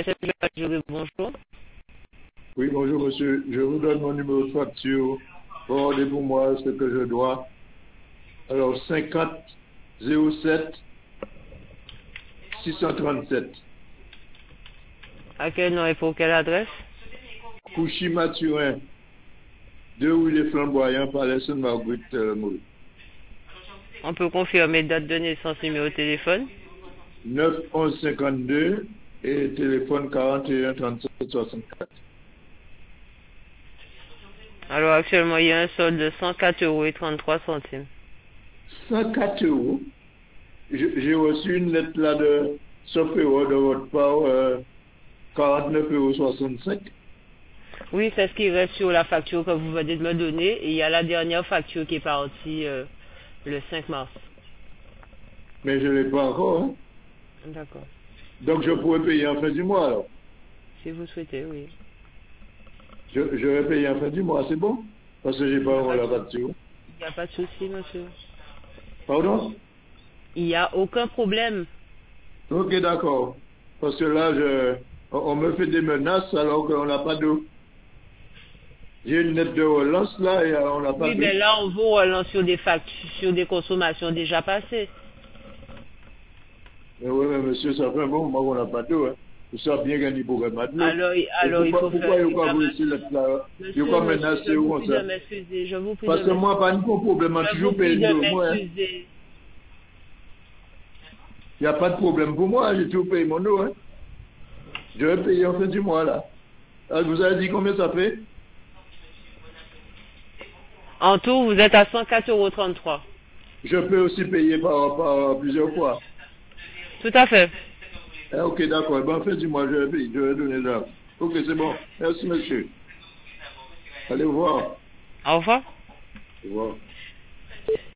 Bonjour. Oui, bonjour monsieur. Je vous donne mon numéro de facture. Regardez pour moi ce que je dois. Alors, 50 07 637. À quel nom et pour quelle adresse? Couchy Mathurin, 2 rue des Flamboyants, Palais Sainte-Marguerite, Maurice. On peut confirmer date de naissance, numéro de téléphone. 9 11 52 et téléphone 41 37 64. Alors actuellement, il y a un solde de 104 € et 33 centimes. 104 euros. J'ai reçu une lettre là de sauf euro de votre part, 49,65 €. Oui, c'est ce qui reste sur la facture que vous venez de me donner. Et il y a la dernière facture qui est partie le 5 mars. Mais je ne l'ai pas encore. Hein. D'accord. Donc je pourrais payer en fin du mois alors. Si vous souhaitez, oui. Je vais payer en fin du mois, c'est bon? Parce que j'ai Il pas n'y a encore pas de la souci. facture. Il n'y a pas de souci, monsieur. Pardon? Il n'y a aucun problème. Ok, d'accord. Parce que là, on me fait des menaces alors qu'on n'a pas d'eau. J'ai une lettre de relance là et on n'a pas Oui, d'eau. mais là, on vous relance sur des factures, sur des consommations déjà passées. Mais oui, mais monsieur, ça fait un bon moment qu'on n'a pas d'eau. Hein. Vous savez bien qu'il n'y a pas de l'eau. Alors, il faut faire Pourquoi il n'y a pas examen. ici lettre là? Il n'y a Monsieur, pas monsieur, je menacé ou vous comme prie de ça? m'excuser. Je vous prie de Parce que moi, m'excuser. pas de problème, on Je vous toujours prie payé de l'eau. Moi, hein. m'excuser. Il n'y a pas de problème pour moi, j'ai toujours payé mon eau. Hein. Je vais payer en fin du mois là. Ah, vous avez dit combien ça fait? En tout, vous êtes à 104,33 €. Je peux aussi payer par plusieurs fois. Tout à fait. Ok, d'accord. Ben, en fin du mois, je vais payer, je vais donner là. Ok, c'est bon. Merci, monsieur. Allez, au revoir. Au revoir. Au revoir.